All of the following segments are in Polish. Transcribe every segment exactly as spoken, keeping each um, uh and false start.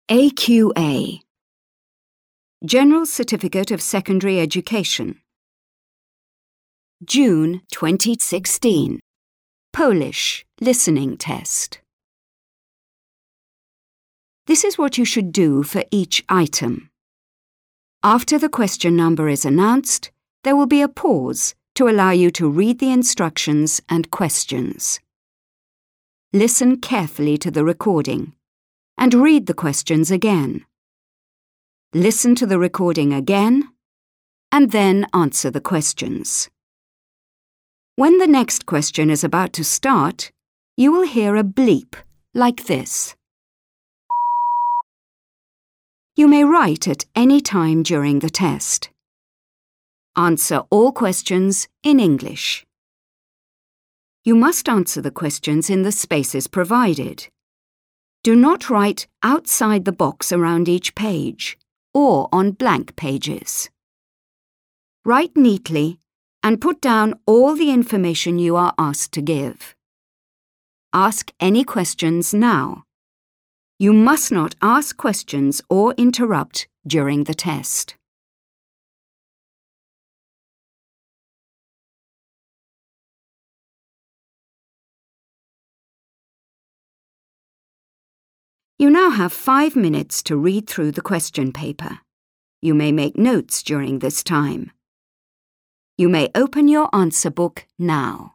A Q A General Certificate of Secondary Education June twenty sixteen Polish Listening Test. This is what you should do for each item. After the question number is announced, there will be a pause to allow you to read the instructions and questions. Listen carefully to the recording and read the questions again. Listen to the recording again and then answer the questions. When the next question is about to start, you will hear a bleep like this. You may write at any time during the test. Answer all questions in English. You must answer the questions in the spaces provided. Do not write outside the box around each page or on blank pages. Write neatly and put down all the information you are asked to give. Ask any questions now. You must not ask questions or interrupt during the test. You now have five minutes to read through the question paper. You may make notes during this time. You may open your answer book now.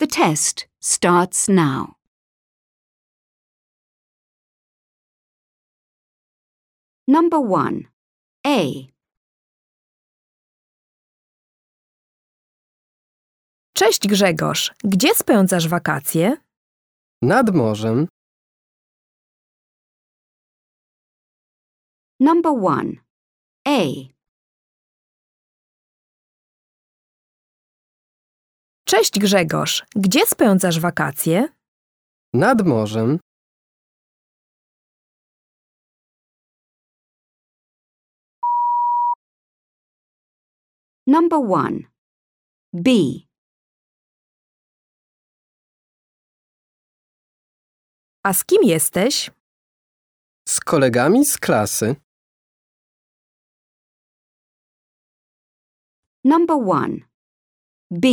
The test starts now. Number one. A. Cześć Grzegorz, gdzie spędzasz wakacje? Nad morzem. Number one. A. Cześć Grzegorz, gdzie spędzasz wakacje? Nad morzem. Number one. B. A z kim jesteś? Z kolegami z klasy. Number one. B.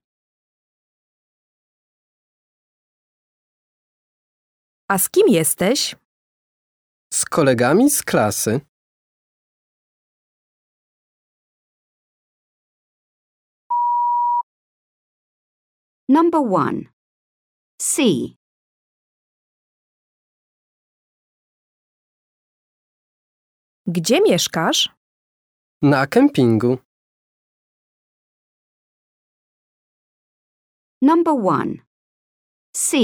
A z kim jesteś? Z kolegami z klasy. Number one. C. Gdzie mieszkasz? Na kempingu. Number one. C.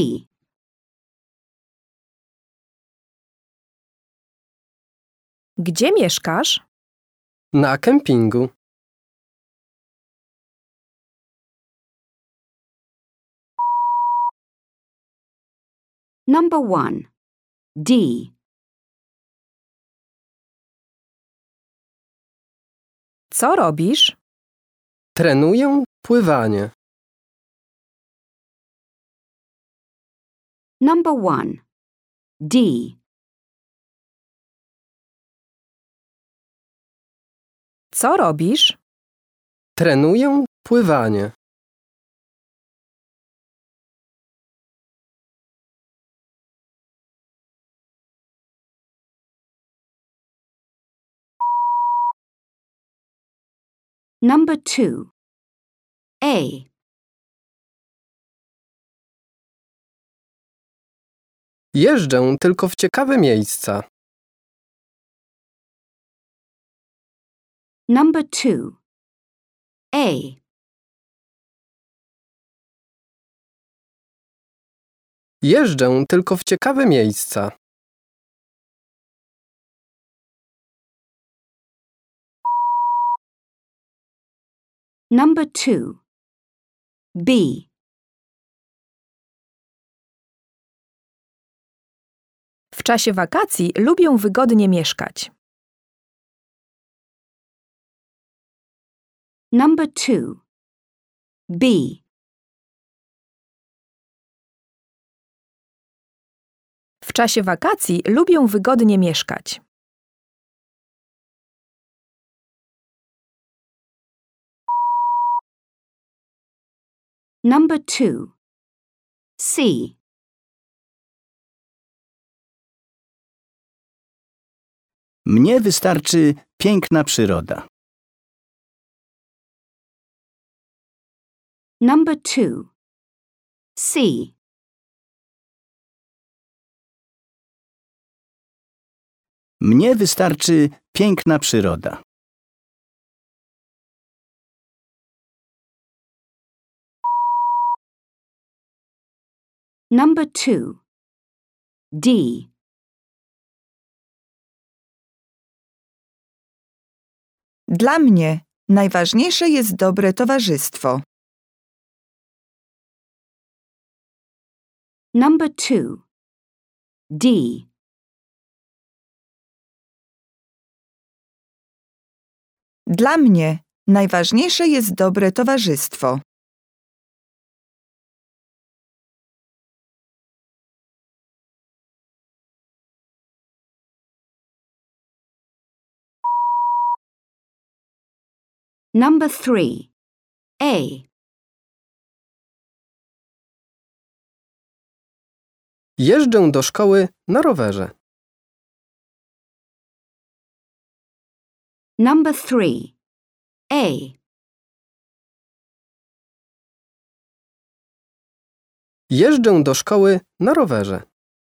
Gdzie mieszkasz? Na kempingu. Number one. D. Co robisz? Trenuję pływanie. Number one. D. Co robisz? Trenuję pływanie. Number two. A. Jeżdżę tylko w ciekawe miejsca. Number two. A. Jeżdżę tylko w ciekawe miejsca. Number two. B. W czasie wakacji lubię wygodnie mieszkać. Number two. B. W czasie wakacji lubię wygodnie mieszkać. Number two. C. Mnie wystarczy piękna przyroda. Number two. C. Mnie wystarczy piękna przyroda. Number two. D. Dla mnie najważniejsze jest dobre towarzystwo. Number two. D. Dla mnie najważniejsze jest dobre towarzystwo. Number three. A. Jeżdżę do szkoły na rowerze. Number three. A. Jeżdżę do szkoły na rowerze.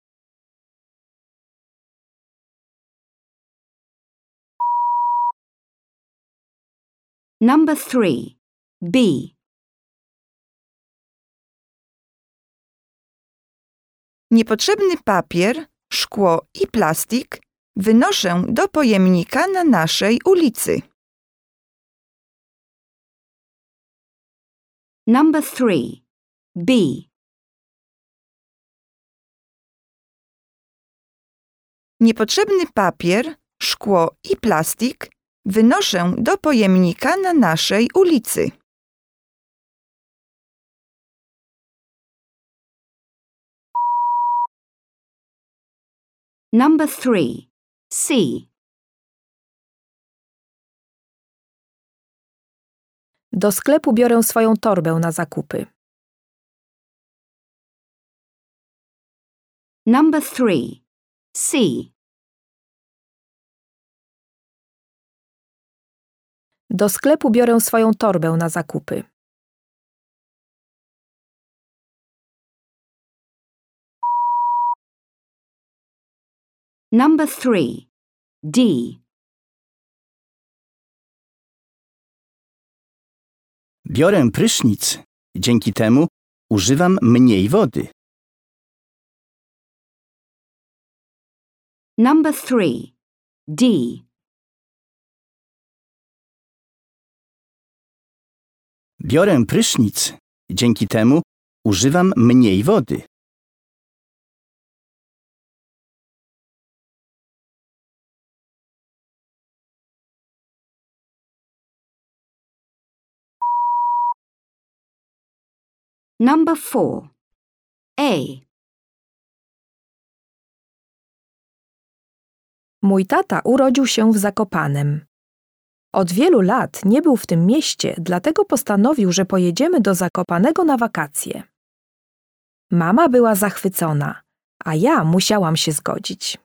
Number three. B. Niepotrzebny papier, szkło i plastik wynoszę do pojemnika na naszej ulicy. Number three. B. Niepotrzebny papier, szkło i plastik wynoszę do pojemnika na naszej ulicy. Number three. C. Do sklepu biorę swoją torbę na zakupy. Number three. C. Do sklepu biorę swoją torbę na zakupy. Number three. D. Biorę prysznic. Dzięki temu używam mniej wody. Number three. D. Biorę prysznic. Dzięki temu używam mniej wody. Number four. A. Mój tata urodził się w Zakopanem. Od wielu lat nie był w tym mieście, dlatego postanowił, że pojedziemy do Zakopanego na wakacje. Mama była zachwycona, a ja musiałam się zgodzić.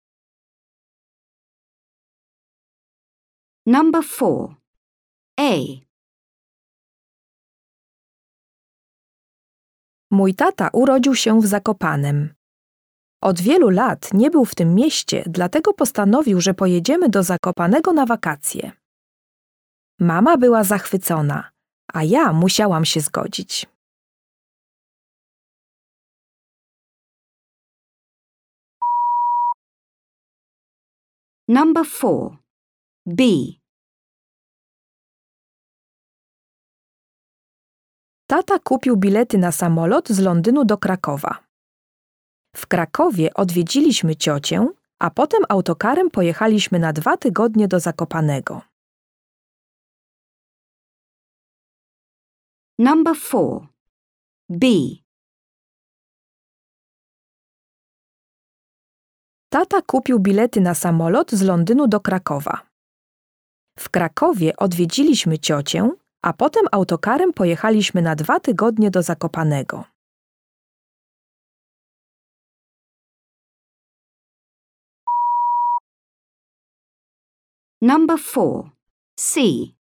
Number four. A. Mój tata urodził się w Zakopanem. Od wielu lat nie był w tym mieście, dlatego postanowił, że pojedziemy do Zakopanego na wakacje. Mama była zachwycona, a ja musiałam się zgodzić. Number four. B. Tata kupił bilety na samolot z Londynu do Krakowa. W Krakowie odwiedziliśmy ciocię, a potem autokarem pojechaliśmy na dwa tygodnie do Zakopanego. Number four. B. Tata kupił bilety na samolot z Londynu do Krakowa. W Krakowie odwiedziliśmy ciocię, a potem autokarem pojechaliśmy na dwa tygodnie do Zakopanego. Number four. C.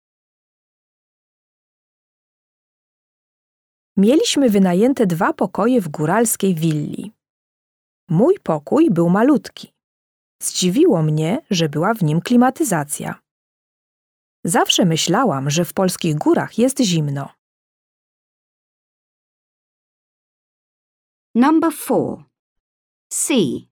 Mieliśmy wynajęte dwa pokoje w góralskiej willi. Mój pokój był malutki. Zdziwiło mnie, że była w nim klimatyzacja. Zawsze myślałam, że w polskich górach jest zimno. Number four. C.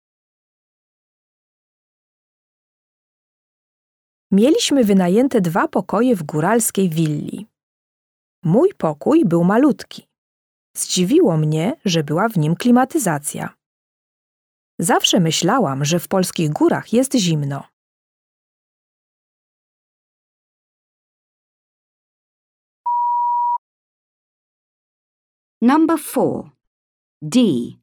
Mieliśmy wynajęte dwa pokoje w góralskiej willi. Mój pokój był malutki. Zdziwiło mnie, że była w nim klimatyzacja. Zawsze myślałam, że w polskich górach jest zimno. Number four. D.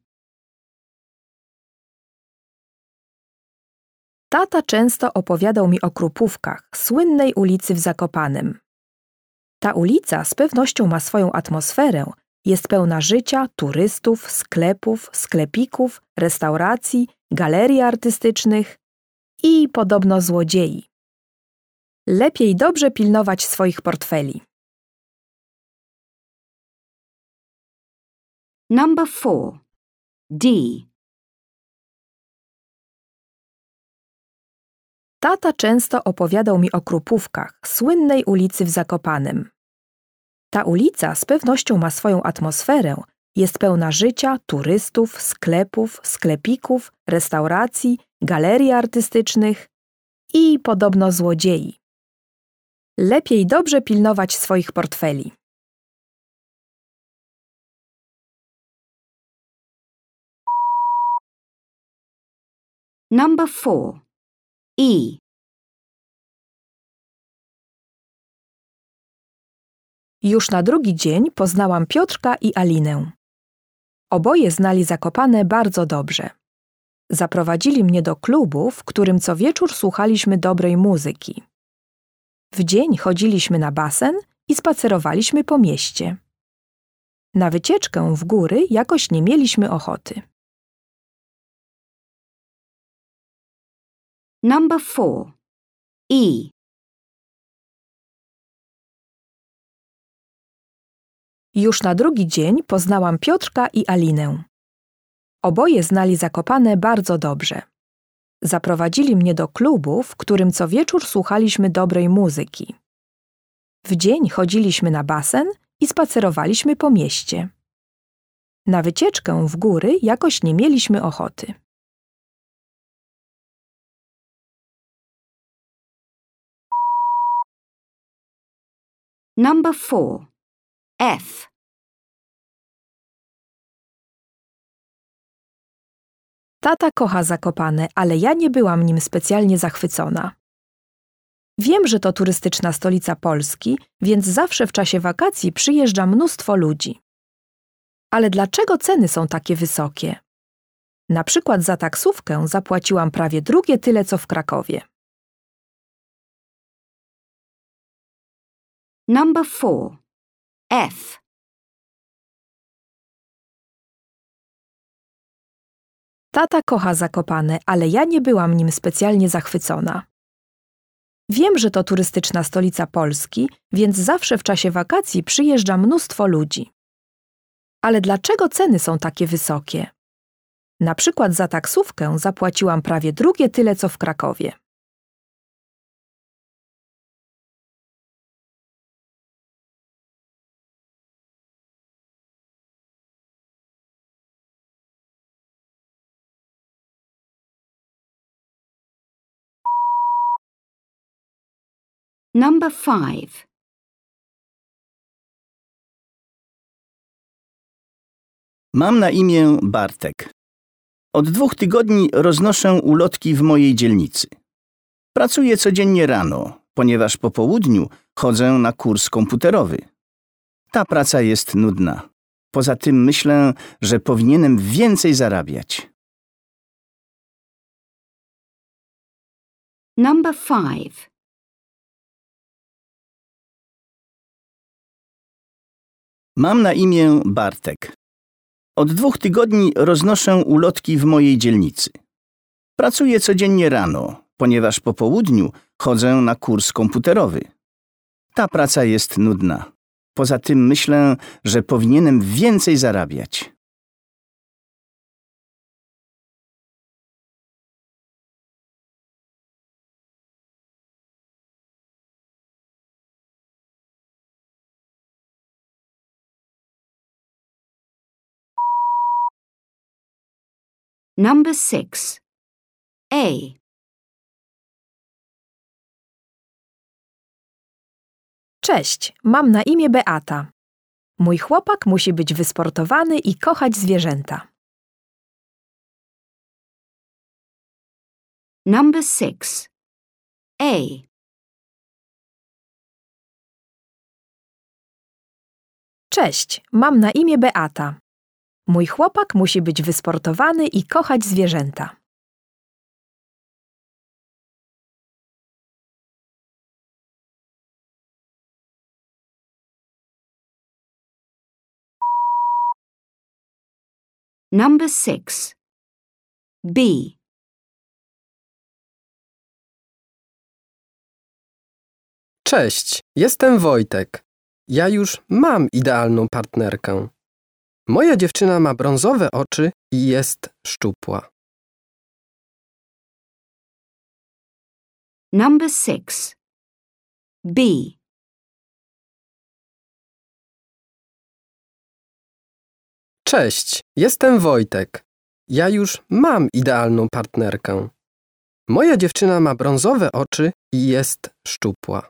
Tata często opowiadał mi o Krupówkach, słynnej ulicy w Zakopanem. Ta ulica z pewnością ma swoją atmosferę, jest pełna życia, turystów, sklepów, sklepików, restauracji, galerii artystycznych i podobno złodziei. Lepiej dobrze pilnować swoich portfeli. Number four. D. Tata często opowiadał mi o Krupówkach, słynnej ulicy w Zakopanem. Ta ulica z pewnością ma swoją atmosferę, jest pełna życia, turystów, sklepów, sklepików, restauracji, galerii artystycznych i podobno złodziei. Lepiej dobrze pilnować swoich portfeli. Number four. E. Już na drugi dzień poznałam Piotrka i Alinę. Oboje znali Zakopane bardzo dobrze. Zaprowadzili mnie do klubu, w którym co wieczór słuchaliśmy dobrej muzyki. W dzień chodziliśmy na basen i spacerowaliśmy po mieście. Na wycieczkę w góry jakoś nie mieliśmy ochoty. Number four. E. Już na drugi dzień poznałam Piotrka i Alinę. Oboje znali Zakopane bardzo dobrze. Zaprowadzili mnie do klubu, w którym co wieczór słuchaliśmy dobrej muzyki. W dzień chodziliśmy na basen i spacerowaliśmy po mieście. Na wycieczkę w góry jakoś nie mieliśmy ochoty. Number four. F. Tata kocha Zakopane, ale ja nie byłam nim specjalnie zachwycona. Wiem, że to turystyczna stolica Polski, więc zawsze w czasie wakacji przyjeżdża mnóstwo ludzi. Ale dlaczego ceny są takie wysokie? Na przykład za taksówkę zapłaciłam prawie drugie tyle, co w Krakowie. Number four. F. Tata kocha Zakopane, ale ja nie byłam nim specjalnie zachwycona. Wiem, że to turystyczna stolica Polski, więc zawsze w czasie wakacji przyjeżdża mnóstwo ludzi. Ale dlaczego ceny są takie wysokie? Na przykład za taksówkę zapłaciłam prawie drugie tyle, co w Krakowie. Number five. Mam na imię Bartek. Od dwóch tygodni roznoszę ulotki w mojej dzielnicy. Pracuję codziennie rano, ponieważ po południu chodzę na kurs komputerowy. Ta praca jest nudna. Poza tym myślę, że powinienem więcej zarabiać. Number five. Mam na imię Bartek. Od dwóch tygodni roznoszę ulotki w mojej dzielnicy. Pracuję codziennie rano, ponieważ po południu chodzę na kurs komputerowy. Ta praca jest nudna. Poza tym myślę, że powinienem więcej zarabiać. Number six. A. Cześć, mam na imię Beata. Mój chłopak musi być wysportowany i kochać zwierzęta. Number six. A. Cześć, mam na imię Beata. Mój chłopak musi być wysportowany i kochać zwierzęta. Number six. B. Cześć, jestem Wojtek. Ja już mam idealną partnerkę. Moja dziewczyna ma brązowe oczy i jest szczupła. Number six. B. Cześć, jestem Wojtek. Ja już mam idealną partnerkę. Moja dziewczyna ma brązowe oczy i jest szczupła.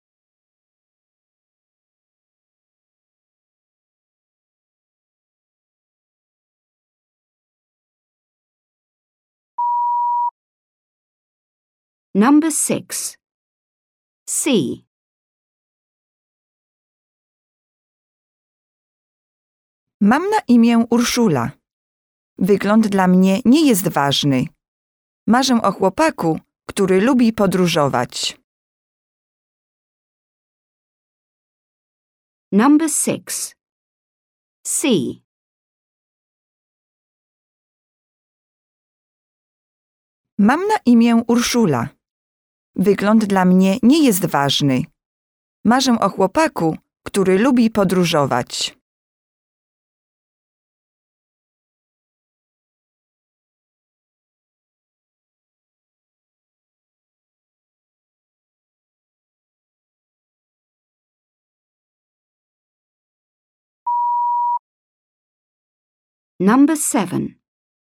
Number six. C. Mam na imię Urszula. Wygląd dla mnie nie jest ważny. Marzę o chłopaku, który lubi podróżować. Number six. C. Mam na imię Urszula. Wygląd dla mnie nie jest ważny. Marzę o chłopaku, który lubi podróżować. Number seven.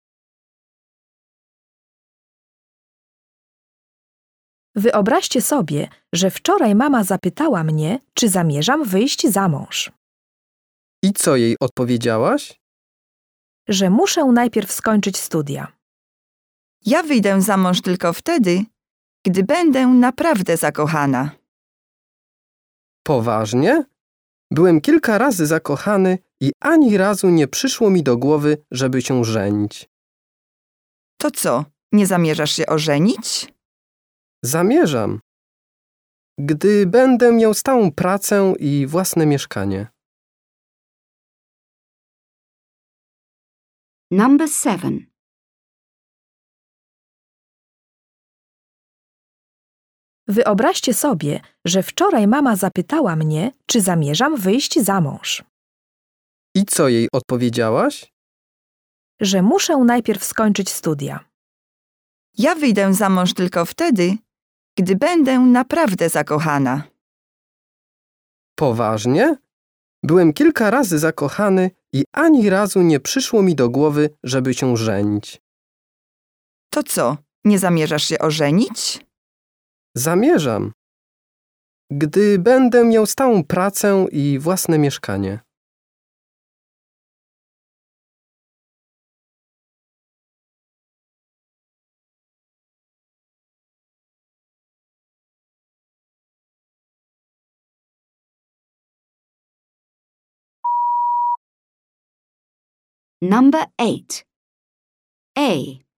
Wyobraźcie sobie, że wczoraj mama zapytała mnie, czy zamierzam wyjść za mąż. I co jej odpowiedziałaś? Że muszę najpierw skończyć studia. Ja wyjdę za mąż tylko wtedy, gdy będę naprawdę zakochana. Poważnie? Byłem kilka razy zakochany i ani razu nie przyszło mi do głowy, żeby się żenić. To co, nie zamierzasz się ożenić? Zamierzam. Gdy będę miał stałą pracę i własne mieszkanie. Number seven. Wyobraźcie sobie, że wczoraj mama zapytała mnie, czy zamierzam wyjść za mąż. I co jej odpowiedziałaś? Że muszę najpierw skończyć studia. Ja wyjdę za mąż tylko wtedy, gdy będę naprawdę zakochana. Poważnie? Byłem kilka razy zakochany i ani razu nie przyszło mi do głowy, żeby się żenić. To co, nie zamierzasz się ożenić? Zamierzam. Gdy będę miał stałą pracę i własne mieszkanie. Number eight. A.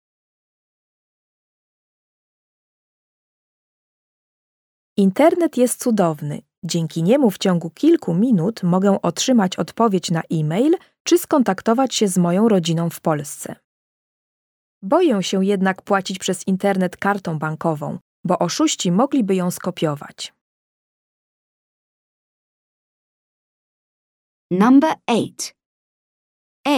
Internet jest cudowny. Dzięki niemu w ciągu kilku minut mogę otrzymać odpowiedź na e-mail czy skontaktować się z moją rodziną w Polsce. Boję się jednak płacić przez internet kartą bankową, bo oszuści mogliby ją skopiować. Number eight. A.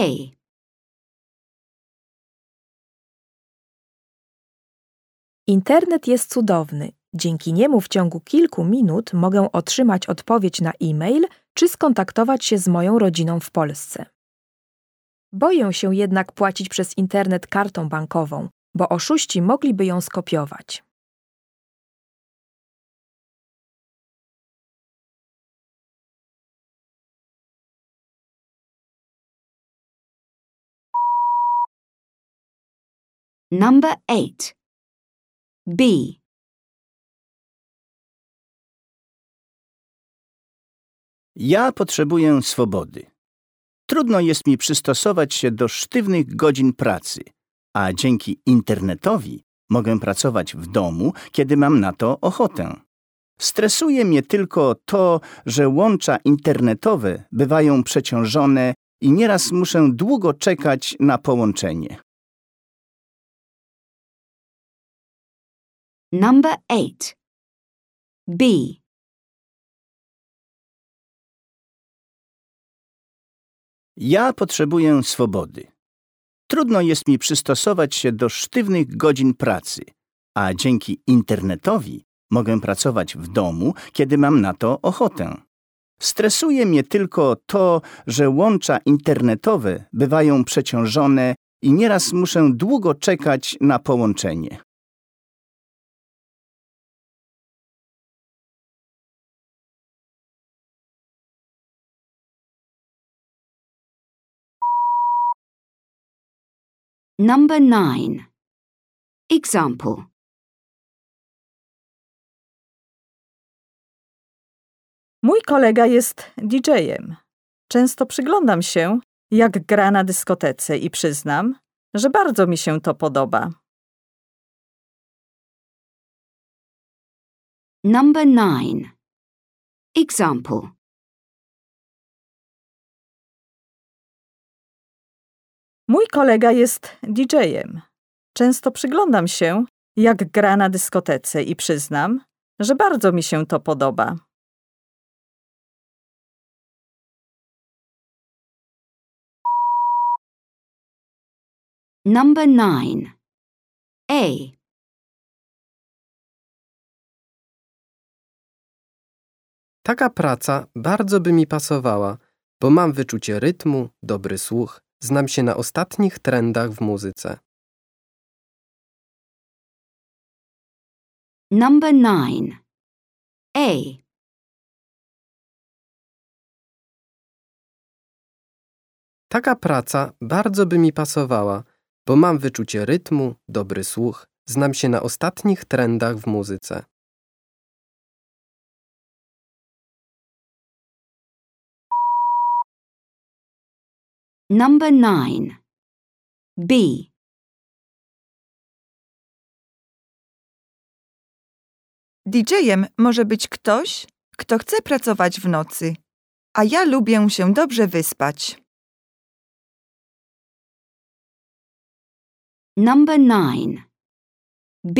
Internet jest cudowny. Dzięki niemu w ciągu kilku minut mogę otrzymać odpowiedź na e-mail czy skontaktować się z moją rodziną w Polsce. Boję się jednak płacić przez internet kartą bankową, bo oszuści mogliby ją skopiować. Number eight. B. Ja potrzebuję swobody. Trudno jest mi przystosować się do sztywnych godzin pracy, a dzięki internetowi mogę pracować w domu, kiedy mam na to ochotę. Stresuje mnie tylko to, że łącza internetowe bywają przeciążone i nieraz muszę długo czekać na połączenie. Number eight. B. Ja potrzebuję swobody. Trudno jest mi przystosować się do sztywnych godzin pracy, a dzięki internetowi mogę pracować w domu, kiedy mam na to ochotę. Stresuje mnie tylko to, że łącza internetowe bywają przeciążone i nieraz muszę długo czekać na połączenie. Number nine. Example. Mój kolega jest didżejem. Często przyglądam się, jak gra na dyskotece i przyznam, że bardzo mi się to podoba. Number nine. Example. Mój kolega jest didżejem. Często przyglądam się, jak gra na dyskotece i przyznam, że bardzo mi się to podoba. Number nine. A. Taka praca bardzo by mi pasowała, bo mam wyczucie rytmu, dobry słuch, znam się na ostatnich trendach w muzyce. Number nine. A. Taka praca bardzo by mi pasowała, bo mam wyczucie rytmu, dobry słuch, znam się na ostatnich trendach w muzyce. Number nine. B. didżejem może być ktoś, kto chce pracować w nocy, a ja lubię się dobrze wyspać. Number nine. B.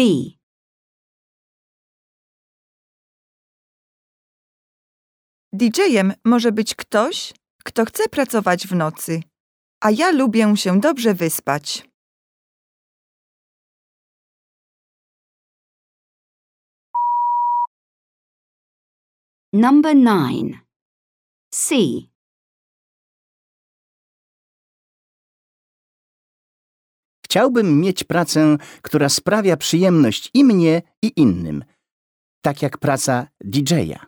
didżejem może być ktoś, kto chce pracować w nocy, a ja lubię się dobrze wyspać. Number nine. C. Chciałbym mieć pracę, która sprawia przyjemność i mnie, i innym, tak jak praca didżeja.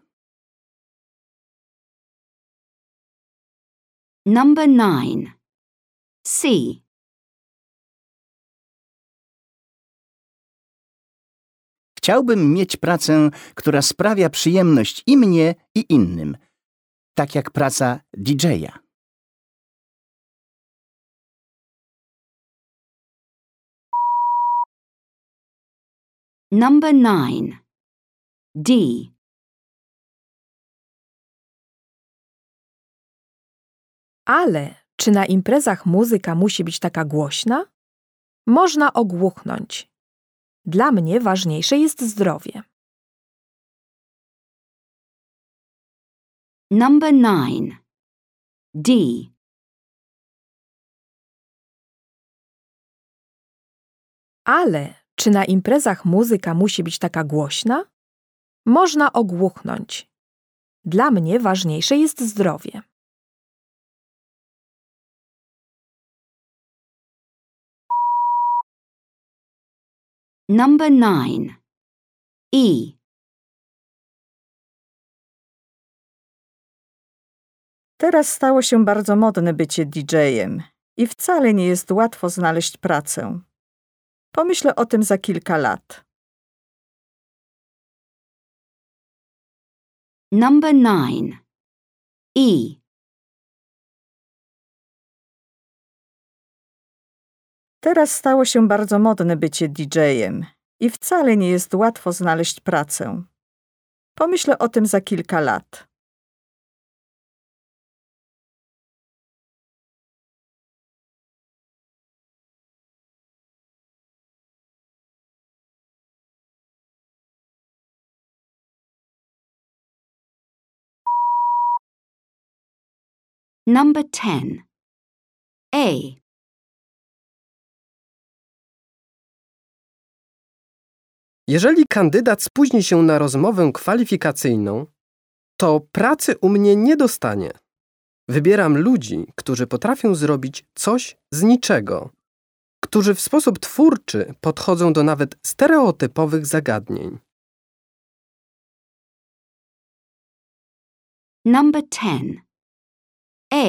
Number nine. C. Chciałbym mieć pracę, która sprawia przyjemność i mnie, i innym, tak jak praca didżeja. Number nine. D. Ale czy na imprezach muzyka musi być taka głośna? Można ogłuchnąć. Dla mnie ważniejsze jest zdrowie. Number nine. D. Ale czy na imprezach muzyka musi być taka głośna? Można ogłuchnąć. Dla mnie ważniejsze jest zdrowie. Number nine. E. Teraz stało się bardzo modne bycie didżejem i wcale nie jest łatwo znaleźć pracę. Pomyślę o tym za kilka lat. Number nine. E. Teraz stało się bardzo modne bycie didżejem i wcale nie jest łatwo znaleźć pracę. Pomyślę o tym za kilka lat. Number ten. A. Jeżeli kandydat spóźni się na rozmowę kwalifikacyjną, to pracy u mnie nie dostanie. Wybieram ludzi, którzy potrafią zrobić coś z niczego, którzy w sposób twórczy podchodzą do nawet stereotypowych zagadnień. Number ten. A.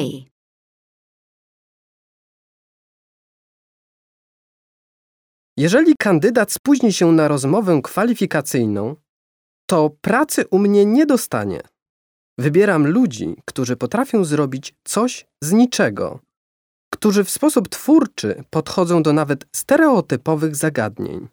Jeżeli kandydat spóźni się na rozmowę kwalifikacyjną, to pracy u mnie nie dostanie. Wybieram ludzi, którzy potrafią zrobić coś z niczego, którzy w sposób twórczy podchodzą do nawet stereotypowych zagadnień.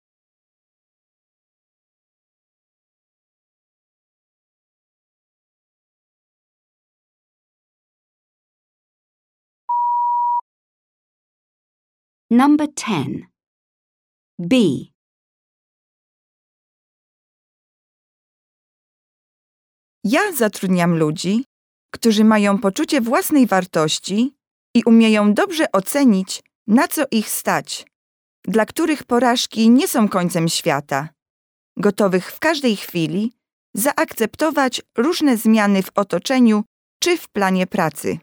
Number ten. B. Ja zatrudniam ludzi, którzy mają poczucie własnej wartości i umieją dobrze ocenić, na co ich stać, dla których porażki nie są końcem świata, gotowych w każdej chwili zaakceptować różne zmiany w otoczeniu czy w planie pracy.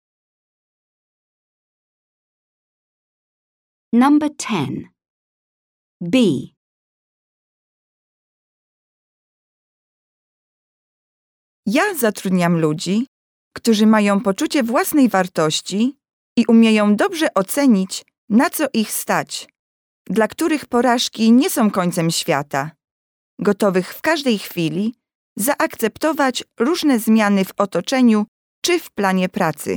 Number ten. B. Ja zatrudniam ludzi, którzy mają poczucie własnej wartości i umieją dobrze ocenić, na co ich stać, dla których porażki nie są końcem świata, gotowych w każdej chwili zaakceptować różne zmiany w otoczeniu czy w planie pracy.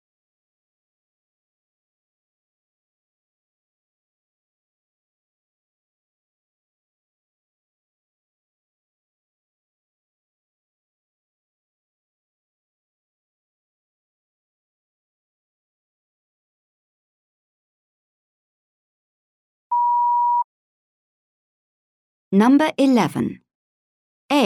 Number eleven. A.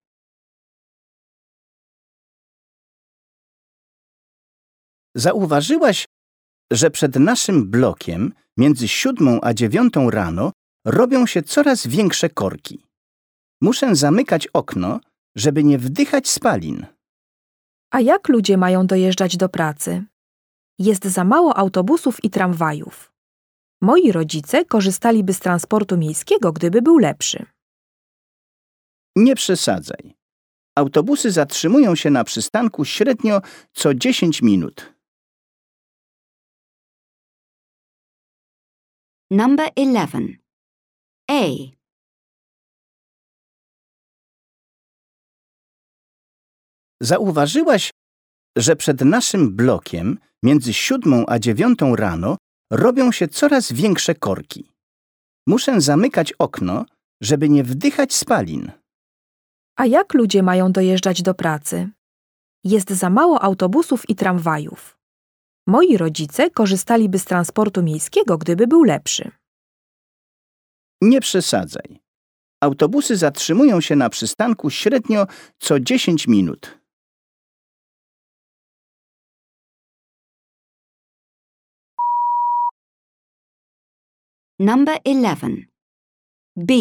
Zauważyłaś, że przed naszym blokiem między siódmą a dziewiątą rano robią się coraz większe korki. Muszę zamykać okno, żeby nie wdychać spalin. A jak ludzie mają dojeżdżać do pracy? Jest za mało autobusów i tramwajów. Moi rodzice korzystaliby z transportu miejskiego, gdyby był lepszy. Nie przesadzaj. Autobusy zatrzymują się na przystanku średnio co dziesięć minut. Number eleven. A. Zauważyłaś, że przed naszym blokiem między siódmą a dziewiątą rano robią się coraz większe korki. Muszę zamykać okno, żeby nie wdychać spalin. A jak ludzie mają dojeżdżać do pracy? Jest za mało autobusów i tramwajów. Moi rodzice korzystaliby z transportu miejskiego, gdyby był lepszy. Nie przesadzaj. Autobusy zatrzymują się na przystanku średnio co dziesięć minut. Number eleven. B.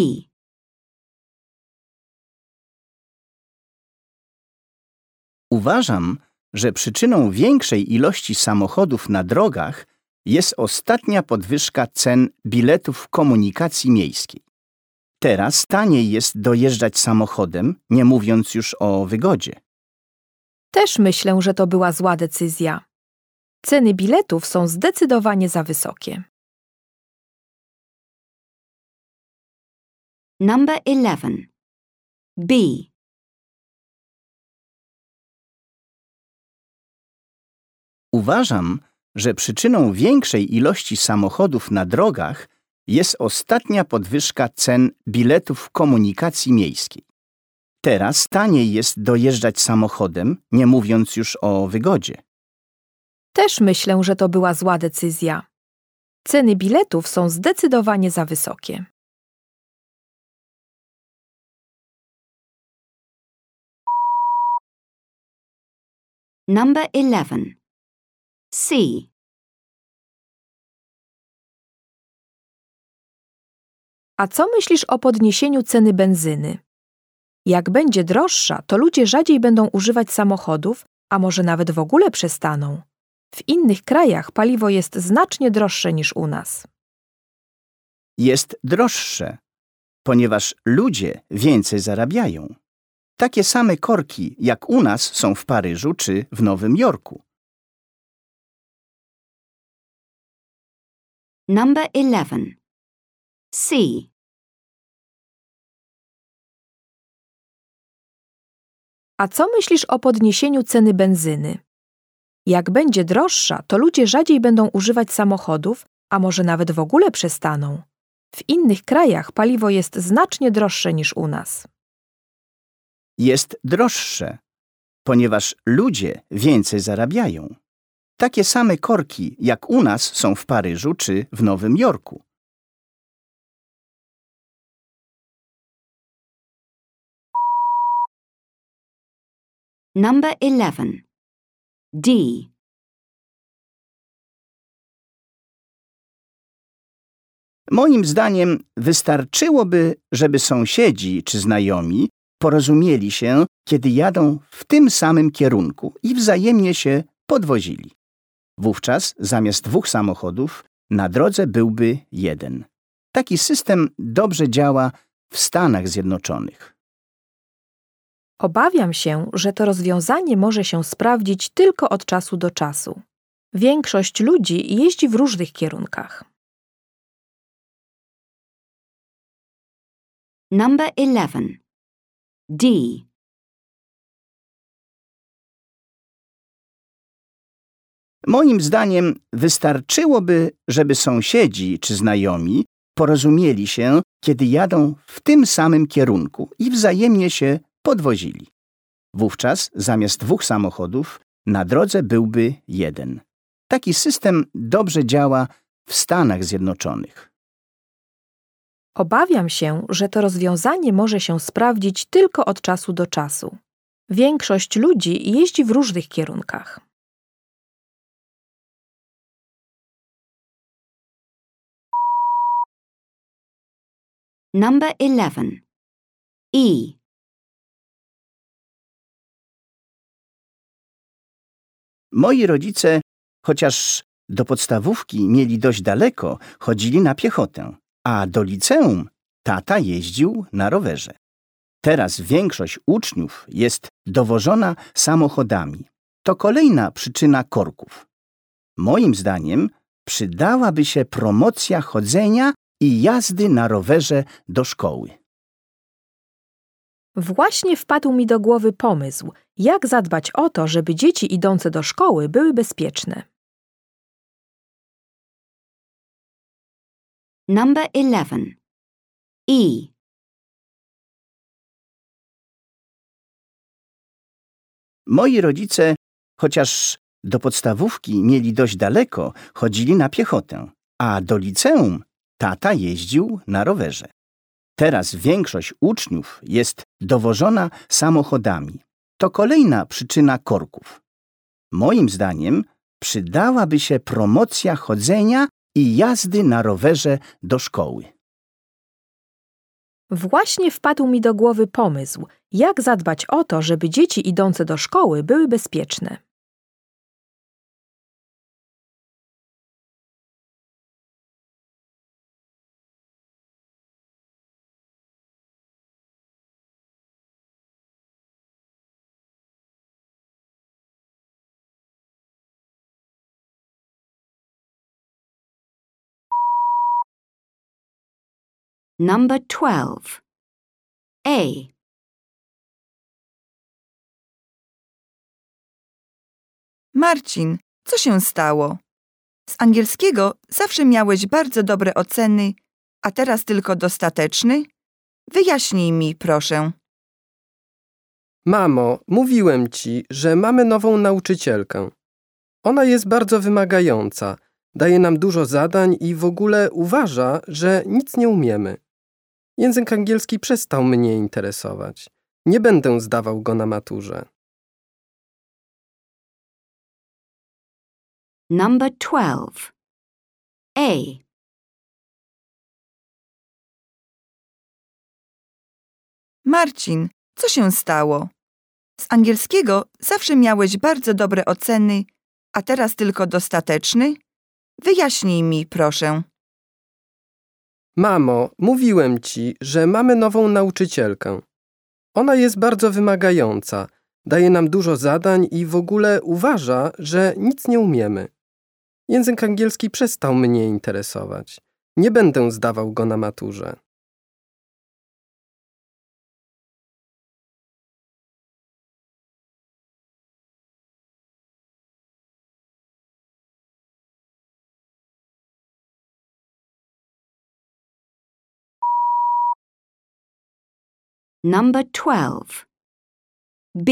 Uważam, że przyczyną większej ilości samochodów na drogach jest ostatnia podwyżka cen biletów komunikacji miejskiej. Teraz taniej jest dojeżdżać samochodem, nie mówiąc już o wygodzie. Też myślę, że to była zła decyzja. Ceny biletów są zdecydowanie za wysokie. Number eleven. B. Uważam, że przyczyną większej ilości samochodów na drogach jest ostatnia podwyżka cen biletów komunikacji miejskiej. Teraz taniej jest dojeżdżać samochodem, nie mówiąc już o wygodzie. Też myślę, że to była zła decyzja. Ceny biletów są zdecydowanie za wysokie. Number eleven. C. A co myślisz o podniesieniu ceny benzyny? Jak będzie droższa, to ludzie rzadziej będą używać samochodów, a może nawet w ogóle przestaną. W innych krajach paliwo jest znacznie droższe niż u nas. Jest droższe, ponieważ ludzie więcej zarabiają. Takie same korki jak u nas są w Paryżu czy w Nowym Jorku. Number eleven. C. A co myślisz o podniesieniu ceny benzyny? Jak będzie droższa, to ludzie rzadziej będą używać samochodów, a może nawet w ogóle przestaną. W innych krajach paliwo jest znacznie droższe niż u nas. Jest droższe, ponieważ ludzie więcej zarabiają. Takie same korki jak u nas są w Paryżu czy w Nowym Jorku. Number eleven. D. Moim zdaniem wystarczyłoby, żeby sąsiedzi czy znajomi porozumieli się, kiedy jadą w tym samym kierunku i wzajemnie się podwozili. Wówczas zamiast dwóch samochodów na drodze byłby jeden. Taki system dobrze działa w Stanach Zjednoczonych. Obawiam się, że to rozwiązanie może się sprawdzić tylko od czasu do czasu. Większość ludzi jeździ w różnych kierunkach. Number eleven. D. Moim zdaniem wystarczyłoby, żeby sąsiedzi czy znajomi porozumieli się, kiedy jadą w tym samym kierunku i wzajemnie się podwozili. Wówczas zamiast dwóch samochodów na drodze byłby jeden. Taki system dobrze działa w Stanach Zjednoczonych. Obawiam się, że to rozwiązanie może się sprawdzić tylko od czasu do czasu. Większość ludzi jeździ w różnych kierunkach. Number eleven. E. Moi rodzice, chociaż do podstawówki mieli dość daleko, chodzili na piechotę, a do liceum tata jeździł na rowerze. Teraz większość uczniów jest dowożona samochodami. To kolejna przyczyna korków. Moim zdaniem przydałaby się promocja chodzenia i jazdy na rowerze do szkoły. Właśnie wpadł mi do głowy pomysł, jak zadbać o to, żeby dzieci idące do szkoły były bezpieczne. Number eleven. E. Moi rodzice, chociaż do podstawówki mieli dość daleko, chodzili na piechotę, a do liceum tata jeździł na rowerze. Teraz większość uczniów jest dowożona samochodami. To kolejna przyczyna korków. Moim zdaniem przydałaby się promocja chodzenia i jazdy na rowerze do szkoły. Właśnie wpadł mi do głowy pomysł, jak zadbać o to, żeby dzieci idące do szkoły były bezpieczne. Number twelve. A. Marcin, co się stało? Z angielskiego zawsze miałeś bardzo dobre oceny, a teraz tylko dostateczny? Wyjaśnij mi, proszę. Mamo, mówiłem ci, że mamy nową nauczycielkę. Ona jest bardzo wymagająca, daje nam dużo zadań i w ogóle uważa, że nic nie umiemy. Język angielski przestał mnie interesować. Nie będę zdawał go na maturze. Number twelve. A. Marcin, co się stało? Z angielskiego zawsze miałeś bardzo dobre oceny, a teraz tylko dostateczny? Wyjaśnij mi, proszę. Mamo, mówiłem ci, że mamy nową nauczycielkę. Ona jest bardzo wymagająca, daje nam dużo zadań i w ogóle uważa, że nic nie umiemy. Język angielski przestał mnie interesować. Nie będę zdawał go na maturze. Number twelve. B.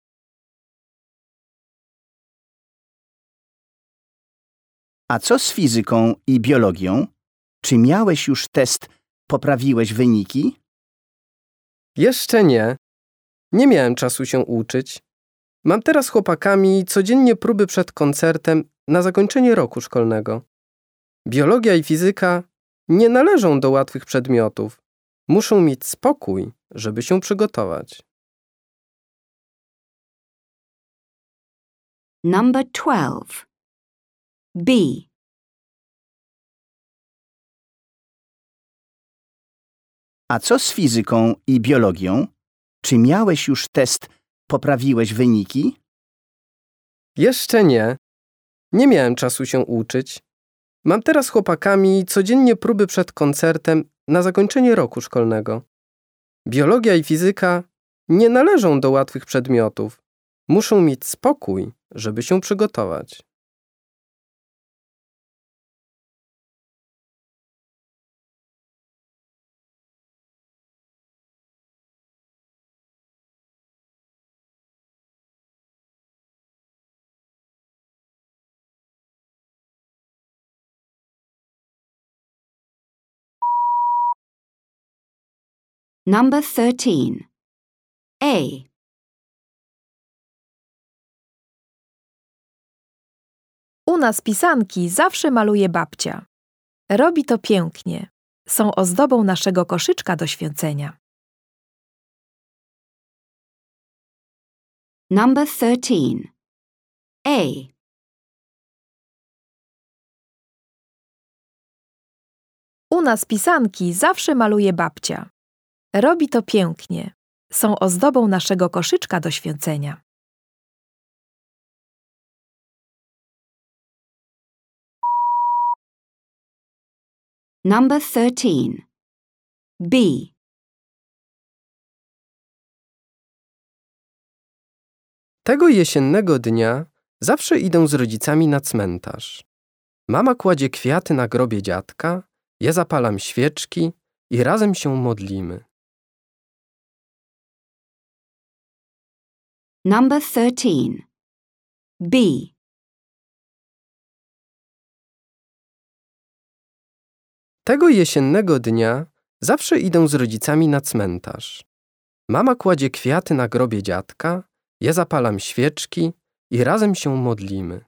A co z fizyką i biologią? Czy miałeś już test, poprawiłeś wyniki? Jeszcze nie. Nie miałem czasu się uczyć. Mam teraz z chłopakami codziennie próby przed koncertem na zakończenie roku szkolnego. Biologia i fizyka nie należą do łatwych przedmiotów. Muszą mieć spokój, żeby się przygotować. Number twelve. B. A co z fizyką i biologią? Czy miałeś już test, poprawiłeś wyniki? Jeszcze nie. Nie miałem czasu się uczyć. Mam teraz z chłopakami codziennie próby przed koncertem na zakończenie roku szkolnego. Biologia i fizyka nie należą do łatwych przedmiotów. Muszą mieć spokój, żeby się przygotować. Number thirteen. A. U nas pisanki zawsze maluje babcia. Robi to pięknie. Są ozdobą naszego koszyczka do święcenia. Number thirteen. A. U nas pisanki zawsze maluje babcia. Robi to pięknie. Są ozdobą naszego koszyczka do święcenia. Number thirteen. B. Tego jesiennego dnia zawsze idę z rodzicami na cmentarz. Mama kładzie kwiaty na grobie dziadka, ja zapalam świeczki i razem się modlimy. Number thirteen. B. Tego jesiennego dnia zawsze idę z rodzicami na cmentarz. Mama kładzie kwiaty na grobie dziadka, ja zapalam świeczki i razem się modlimy.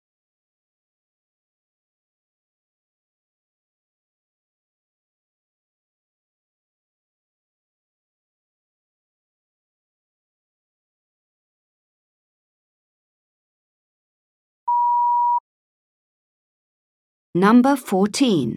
Number fourteen.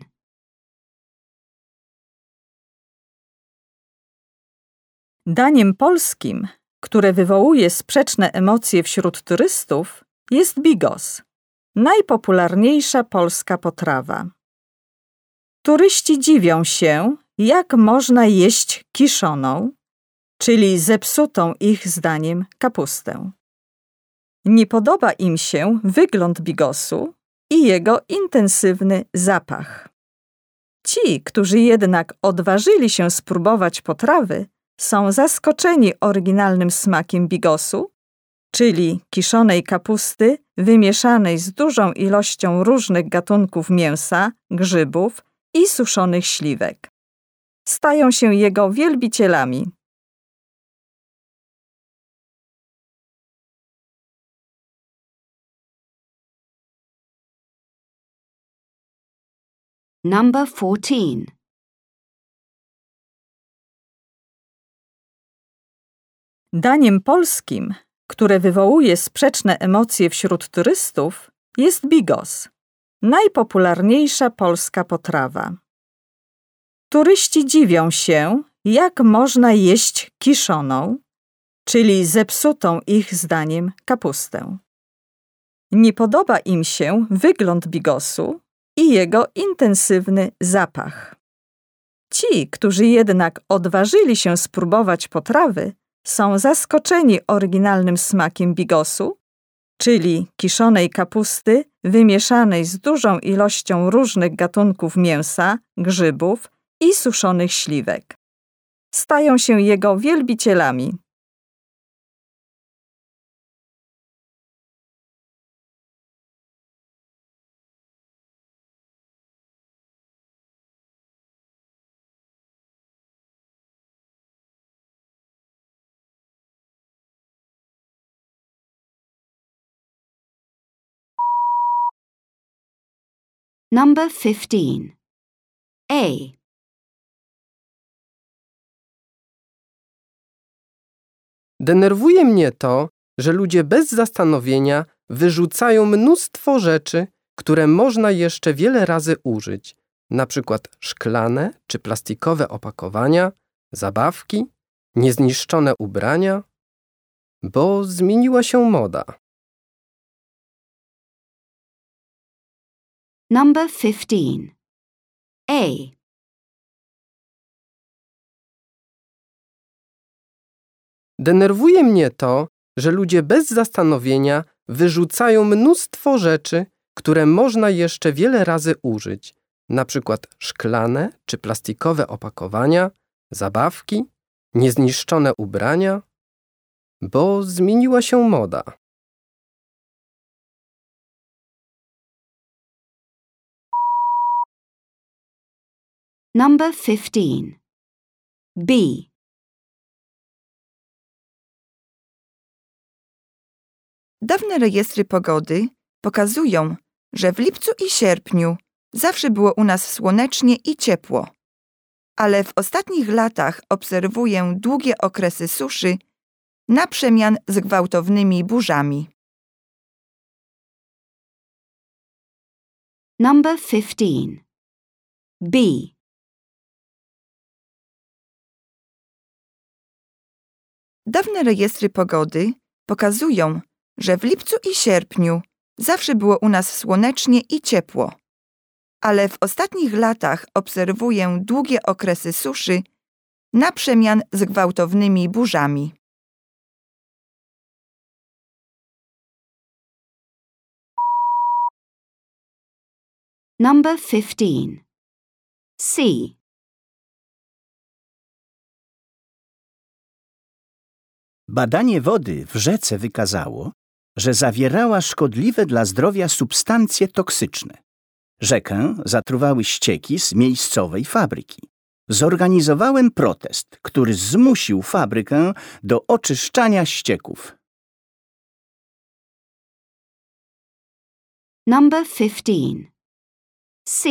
Daniem polskim, które wywołuje sprzeczne emocje wśród turystów, jest bigos, najpopularniejsza polska potrawa. Turyści dziwią się, jak można jeść kiszoną, czyli zepsutą ich zdaniem kapustę. Nie podoba im się wygląd bigosu i jego intensywny zapach. Ci, którzy jednak odważyli się spróbować potrawy, są zaskoczeni oryginalnym smakiem bigosu, czyli kiszonej kapusty wymieszanej z dużą ilością różnych gatunków mięsa, grzybów i suszonych śliwek. Stają się jego wielbicielami. Number fourteen. Daniem polskim, które wywołuje sprzeczne emocje wśród turystów, jest bigos, najpopularniejsza polska potrawa. Turyści dziwią się, jak można jeść kiszoną, czyli zepsutą ich zdaniem kapustę. Nie podoba im się wygląd bigosu i jego intensywny zapach. Ci, którzy jednak odważyli się spróbować potrawy, są zaskoczeni oryginalnym smakiem bigosu, czyli kiszonej kapusty wymieszanej z dużą ilością różnych gatunków mięsa, grzybów i suszonych śliwek. Stają się jego wielbicielami. Number fifteen. A. Denerwuje mnie to, że ludzie bez zastanowienia wyrzucają mnóstwo rzeczy, które można jeszcze wiele razy użyć, na przykład szklane czy plastikowe opakowania, zabawki, niezniszczone ubrania, bo zmieniła się moda. Number fifteen. A. Denerwuje mnie to, że ludzie bez zastanowienia wyrzucają mnóstwo rzeczy, które można jeszcze wiele razy użyć, na przykład szklane czy plastikowe opakowania, zabawki, niezniszczone ubrania, bo zmieniła się moda. Number fifteen. B. Dawne rejestry pogody pokazują, że w lipcu i sierpniu zawsze było u nas słonecznie i ciepło, ale w ostatnich latach obserwuję długie okresy suszy na przemian z gwałtownymi burzami. Number fifteen. B. Dawne rejestry pogody pokazują, że w lipcu i sierpniu zawsze było u nas słonecznie i ciepło, ale w ostatnich latach obserwuję długie okresy suszy na przemian z gwałtownymi burzami. Number fifteen. C. Badanie wody w rzece wykazało, że zawierała szkodliwe dla zdrowia substancje toksyczne. Rzekę zatruwały ścieki z miejscowej fabryki. Zorganizowałem protest, który zmusił fabrykę do oczyszczania ścieków. Number fifteen. C.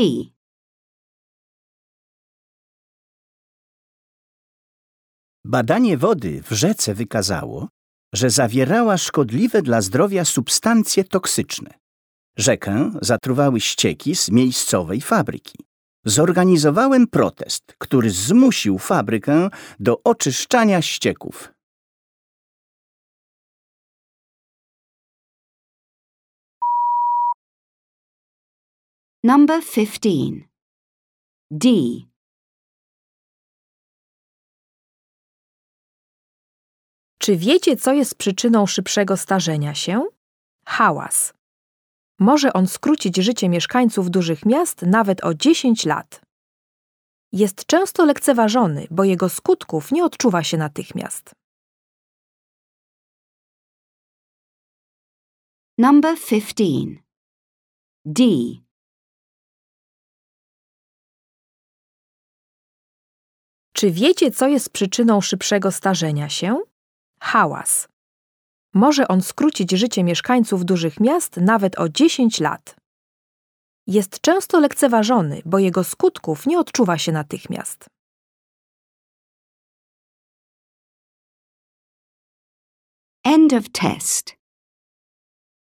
Badanie wody w rzece wykazało, że zawierała szkodliwe dla zdrowia substancje toksyczne. Rzekę zatruwały ścieki z miejscowej fabryki. Zorganizowałem protest, który zmusił fabrykę do oczyszczania ścieków. Number fifteen. D. Czy wiecie, co jest przyczyną szybszego starzenia się? Hałas. Może on skrócić życie mieszkańców dużych miast nawet o dziesięć lat. Jest często lekceważony, bo jego skutków nie odczuwa się natychmiast. Number fifteen. D. Czy wiecie, co jest przyczyną szybszego starzenia się? Hałas. Może on skrócić życie mieszkańców dużych miast nawet o dziesięć lat. Jest często lekceważony, bo jego skutków nie odczuwa się natychmiast. End of test.